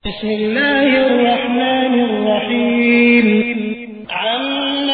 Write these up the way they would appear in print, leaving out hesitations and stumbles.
بسم الله الرحمن الرحيم عم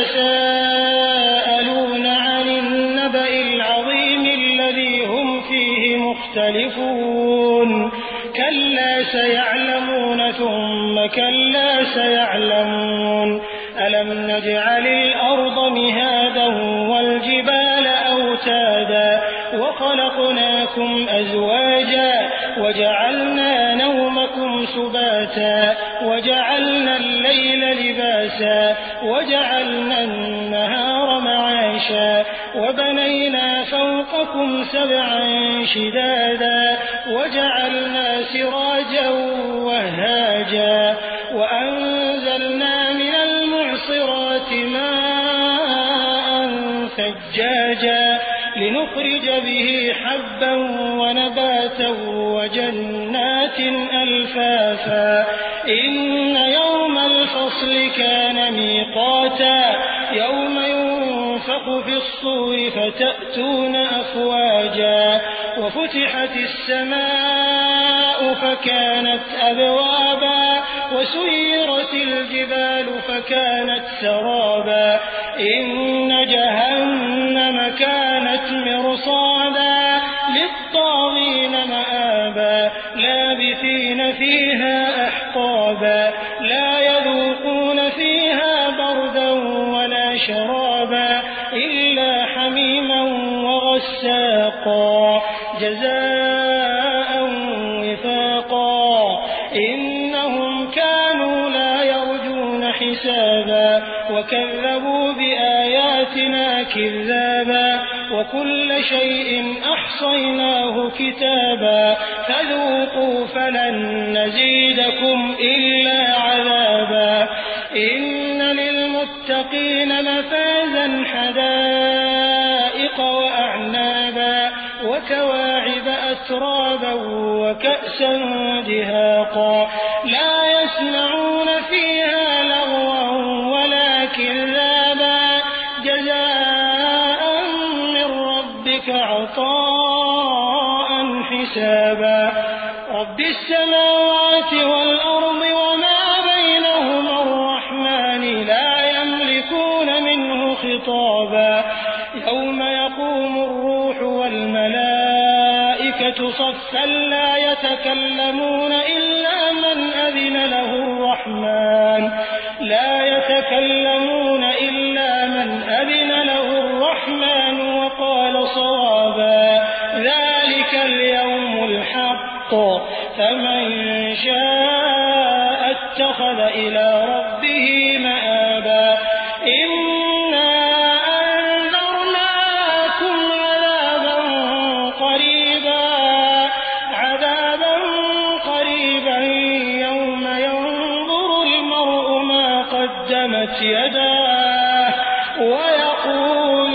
يتساءلون عن النبأ العظيم الذي هم فيه مختلفون كلا سيعلمون ثم كلا سيعلمون ألم نجعل الأرض مهادا والجبال أوتادا وخلقناكم أزواجا وجعلنا نومكم سباتا وجعلنا الليل لباسا وجعلنا النهار معاشا وبنينا فوقكم سبعا شدادا وجعلنا سراجا وهاجا وأنزلنا من المعصرات ماء ثجاجا لنخرج به حبا ونباتا وجنات ألفافا إن يوم الفصل كان ميقاتا يوم ينفخ في الصور فتأتون أفواجا وفتحت السماء فكانت أبوابا وسيرت الجبال فكانت سرابا إن جهنم كانت مرصادا للطاغين مآبا لابثين فيها أحقابا لا يذوقون فيها بردا ولا شرابا إلا حميما وغساقا جزاء وفاقا إنهم كانوا لا يرجون حسابا وكذبوا بآياتنا كذابا وكل شيء أحصيناه كتابا فذوقوا فلن نزيدكم إلا عذابا إن للمتقين مفازا حدائق وأعنابا وكواعب أترابا وكأسا دهاقا لا يسمعون فيها لغوا ولا كذابا جزاء من ربك عطاء حسابا رب السماوات والأرض وما بينهما الرحمن لا يملكون منه خطابا يوم يقوم الروح والملائكة صفا لا يتكلمون إلا من أذن له الرحمن وقال صوابا ذلك اليوم الحق فمن شاء اتخذ إلى ربه مآبا إنا أنذرناكم عذابا قريبا يوم ينظر المرء ما قدمت يداه ويقول